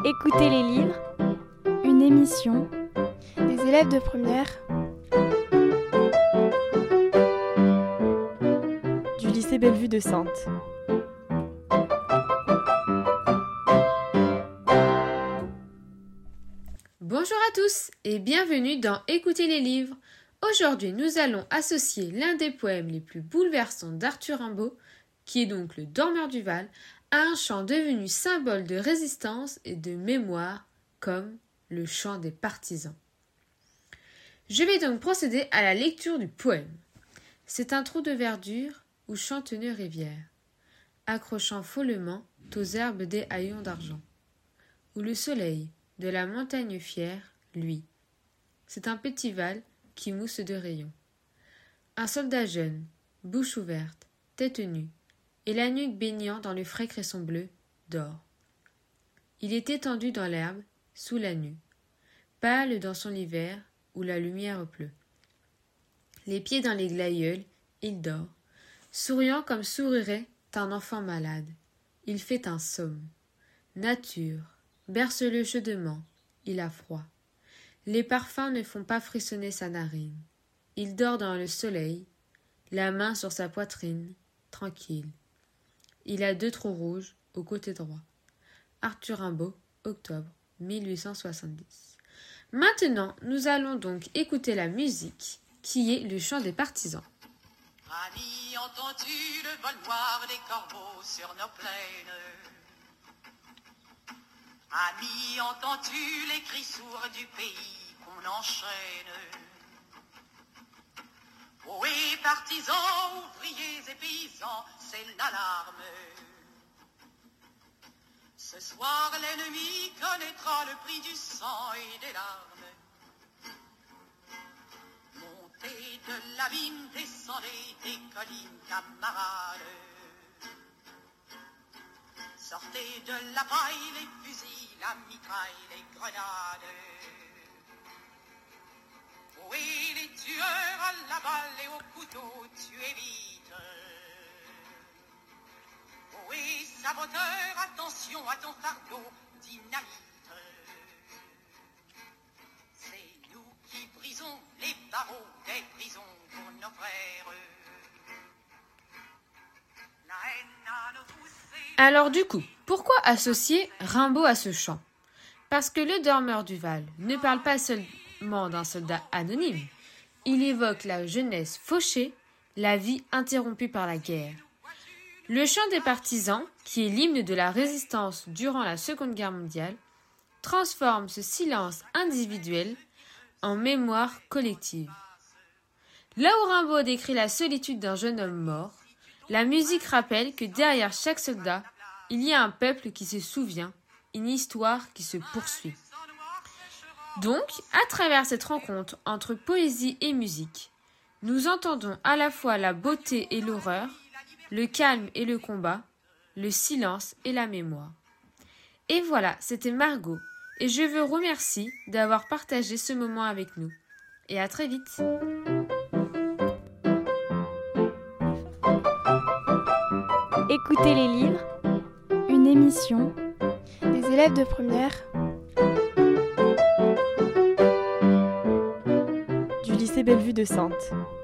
Écoutez les livres, une émission des élèves de première du lycée Bellevue de Saintes. Bonjour à tous et bienvenue dans Écoutez les livres. Aujourd'hui, nous allons associer l'un des poèmes les plus bouleversants d'Arthur Rimbaud, qui est donc le Dormeur du Val, à un chant devenu symbole de résistance et de mémoire, comme le chant des partisans. Je vais donc procéder à la lecture du poème. C'est un trou de verdure où chante une rivière, accrochant follement aux herbes des haillons d'argent, où le soleil de la montagne fière, lui. C'est un petit val qui mousse de rayons. Un soldat jeune, bouche ouverte, tête nue, et la nuque baignant dans le frais cresson bleu, dort. Il est étendu dans l'herbe, sous la nue, pâle dans son hiver où la lumière pleut. Les pieds dans les glaïeuls, il dort, souriant comme sourirait un enfant malade. Il fait un somme. Nature, berce-le chaudement, il a froid. Les parfums ne font pas frissonner sa narine. Il dort dans le soleil, la main sur sa poitrine, tranquille. Il a 2 trous rouges au côté droit. Arthur Rimbaud, octobre 1870. Maintenant, nous allons donc écouter la musique, qui est le chant des partisans. Amis, entends-tu le vol noir des corbeaux sur nos plaines? Amis, entends-tu les cris sourds du pays qu'on enchaîne? Ohé, partisans, ouvriers et paysans, c'est l'alarme. Ce soir, l'ennemi connaîtra le prix du sang et des larmes. Montez de l'abîme, descendez des collines, camarades. Sortez de la paille, les fusils, la mitraille, les grenades. Oui, les tueurs à la balle et au couteau, tuez vite. Oui, saboteur, attention à ton fardeau, dynamite. C'est nous qui brisons les barreaux des prisons pour nos frères. La haine à nos poussées. Alors du coup, pourquoi associer Rimbaud à ce chant? Parce que le Dormeur du Val ne parle pas seulement d'un soldat anonyme. Il évoque la jeunesse fauchée, la vie interrompue par la guerre. Le chant des partisans, qui est l'hymne de la résistance durant la Seconde Guerre mondiale, transforme ce silence individuel en mémoire collective. Là où Rimbaud décrit la solitude d'un jeune homme mort, la musique rappelle que derrière chaque soldat, il y a un peuple qui se souvient, une histoire qui se poursuit. Donc, à travers cette rencontre entre poésie et musique, nous entendons à la fois la beauté et l'horreur, le calme et le combat, le silence et la mémoire. Et voilà, c'était Margot, et je vous remercie d'avoir partagé ce moment avec nous. Et à très vite. Écoutez les livres, une émission des élèves de première du lycée Bellevue de Saintes.